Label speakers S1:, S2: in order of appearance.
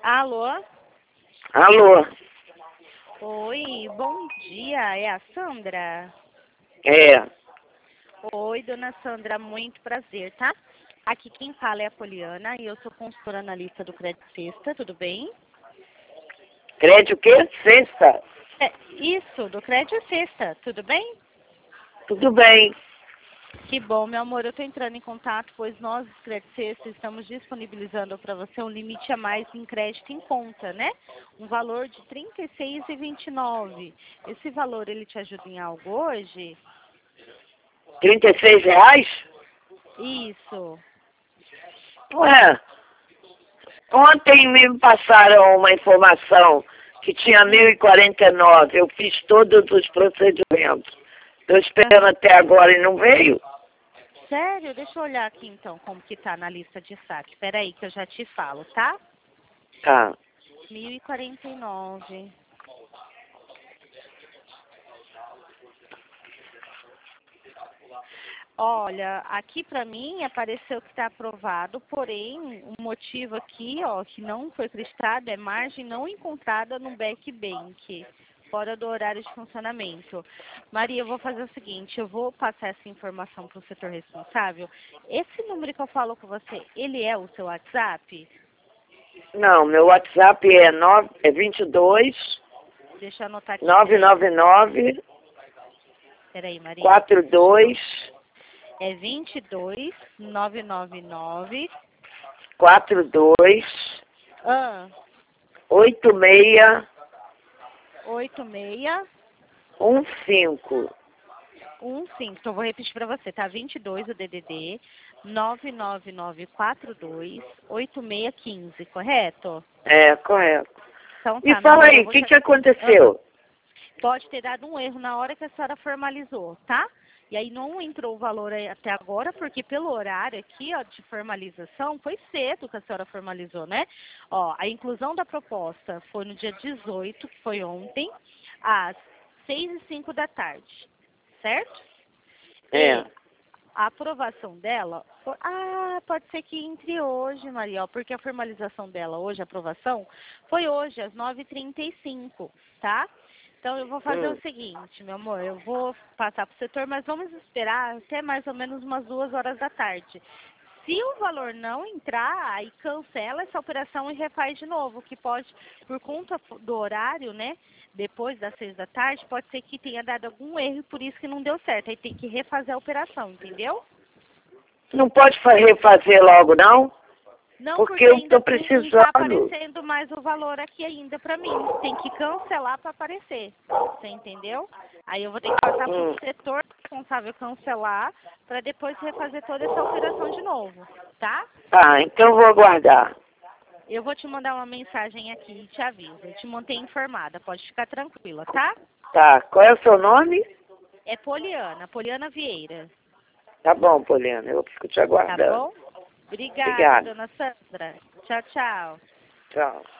S1: Alô?
S2: Alô?
S1: Oi, bom dia. É a Sandra?
S2: É.
S1: Oi, dona Sandra, muito prazer, tá? Aqui quem fala é a Poliana e eu sou consultora analista do Crédito Sexta, tudo bem?
S2: Crédito o quê? Sexta?
S1: Isso, do Crédito Sexta, tudo bem?
S2: Tudo bem.
S1: Que bom, meu amor, eu estou entrando em contato, pois nós, do Crédito Sexta, estamos disponibilizando para você um limite a mais em crédito em conta, né? Um valor de R$ 36,29. Esse valor, ele te ajuda em algo hoje?
S2: R$ 36?
S1: Isso.
S2: Ué, ontem me passaram uma informação que tinha 1.049. Eu fiz todos os procedimentos. Estou esperando até agora e não veio?
S1: Sério? Deixa eu olhar aqui então como que tá na lista de saque. Espera aí que eu já te falo, tá?
S2: Tá.
S1: 1.049. Olha, aqui para mim apareceu que está aprovado, porém o motivo aqui, ó, que não foi acreditado é margem não encontrada no back bank, fora do horário de funcionamento. Maria, eu vou fazer o seguinte, eu vou passar essa informação para o setor responsável. Esse número que eu falo com você, ele é o seu WhatsApp?
S2: Não, meu WhatsApp é 22
S1: Deixa eu anotar aqui.
S2: 999
S1: Peraí, Maria.
S2: 42
S1: É 22 999
S2: 42 86
S1: 86
S2: 15.
S1: 15. Então, vou repetir para você, tá? 22 o DDD 99942 8615, correto?
S2: É, correto.
S1: Então,
S2: Me
S1: tá, meu
S2: fala
S1: amor,
S2: aí,
S1: eu
S2: o
S1: vou
S2: que
S1: te...
S2: que aconteceu?
S1: Pode ter dado um erro na hora que a senhora formalizou, tá? E aí não entrou o valor até agora, porque pelo horário aqui, ó, de formalização, foi cedo que a senhora formalizou, né? Ó, a inclusão da proposta foi no dia 18, que foi ontem, às 6h05 da tarde, certo?
S2: É.
S1: E a aprovação dela, pode ser que entre hoje, Maria, ó, porque a formalização dela hoje, a aprovação, foi hoje, às 9h35, tá? Então, eu vou fazer o seguinte, meu amor, eu vou passar para o setor, mas vamos esperar até mais ou menos umas 2 horas da tarde. Se o valor não entrar, aí cancela essa operação e refaz de novo, que pode, por conta do horário, né, depois das 6 da tarde, pode ser que tenha dado algum erro e por isso que não deu certo. Aí tem que refazer a operação, entendeu?
S2: Não pode refazer logo, não?
S1: Não,
S2: Porque eu
S1: ainda
S2: estou
S1: não
S2: precisando.
S1: está aparecendo mais o valor aqui ainda para mim. Tem que cancelar para aparecer. Você entendeu? Aí eu vou ter que passar para o setor responsável cancelar para depois refazer toda essa operação de novo, tá?
S2: Tá, então vou aguardar.
S1: Eu vou te mandar uma mensagem aqui e te aviso. Eu te mantei informada, pode ficar tranquila, tá?
S2: Tá, qual é o seu nome?
S1: É Poliana, Poliana Vieira.
S2: Tá bom, Poliana, eu fico te
S1: Tá
S2: aguardando.
S1: bom? Obrigada,
S2: Obrigada.
S1: dona Sandra. Tchau, tchau.
S2: Tchau.